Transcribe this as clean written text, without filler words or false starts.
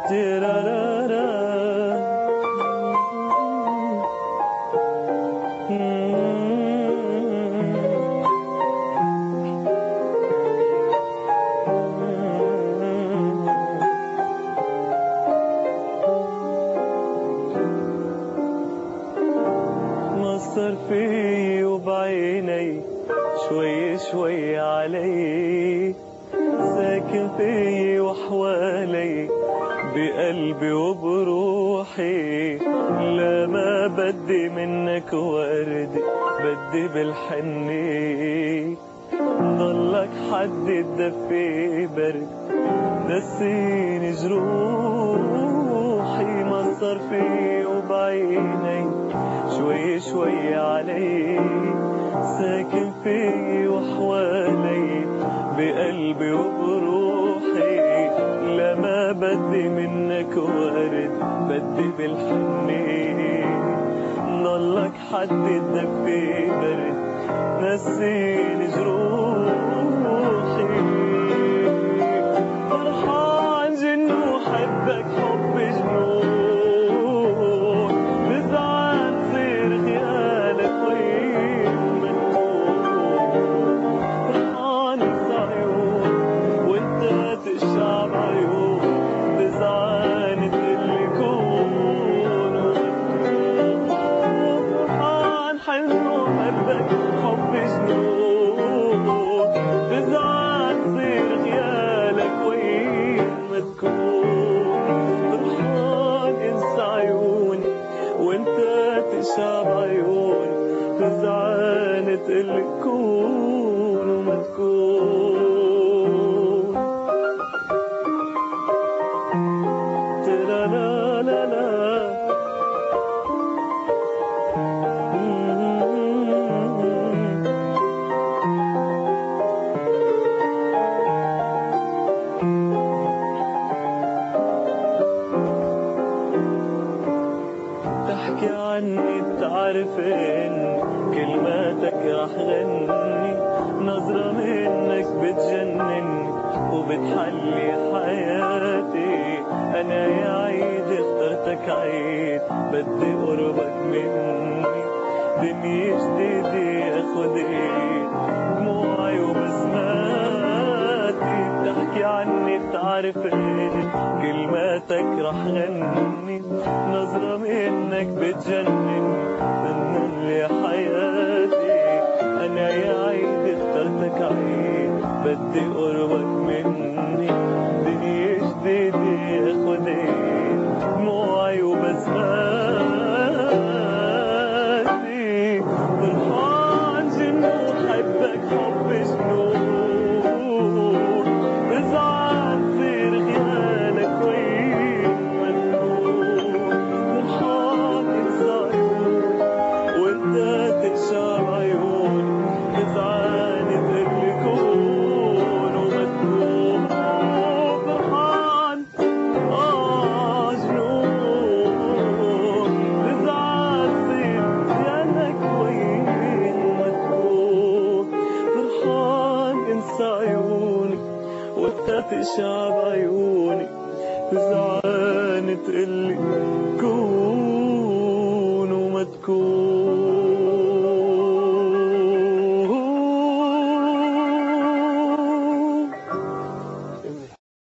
تيرارارا. مصر في وبعيني شوي شوي علي، ساكن في وحوالي بقلبي وبروحي. لا ما بدي منك وردي، بدي بالحني ضلك حد تدفي برد نسيني جروحي. مصر في وبعيني شوي شوي علي، ساكن في وحوالي بقلبي وبروحي. لا ما بدي منك ورد، بدي بالحني ضلك حد تدفي برد نسيني جروحي. فرحان جن وحبك حب جنون، بزعل صير خيالك وين ما تكون. فرحان العيون وانت تشعب عيون، بزعل تقلي كون ومكون. فرحان حلو وحبك حب جنون، بزعل صير خيالك وين ما تكون. فرحان انسى عيوني وانت تشعب عيوني، بزعل تقلي كون وما تكون. لا لا لا تحكي عني بتعرف ان كلماتك رح غني، نظرة منك بتجنني وبتحلي حياتي. انا يا عيد اخترتك عيد، بدي قربك مني دنيا جديدة اخد ايد دموعي وبسماتي. بتحكي عني بتعرف ان كلماتك رح غني، نظرة منك بتجنن لي حياتي. انا يا عيد اخترتك عيد، بدي قربك مني دنيا جديدة اخد ايد دموعي وبسماتي. فرحان جن وحبك حب جنون، بزعل صير خيالك وين ما تكون. فرحان انسى عيوني وانت تقشعر عيوني، بزعل تقلي كون وما تكون. فرحان جنون، بزعل صير خيالك وين ما تكون. فرحان انسى عيوني وانت تقشعر عيوني، بزعل تقلي كون وما تكون.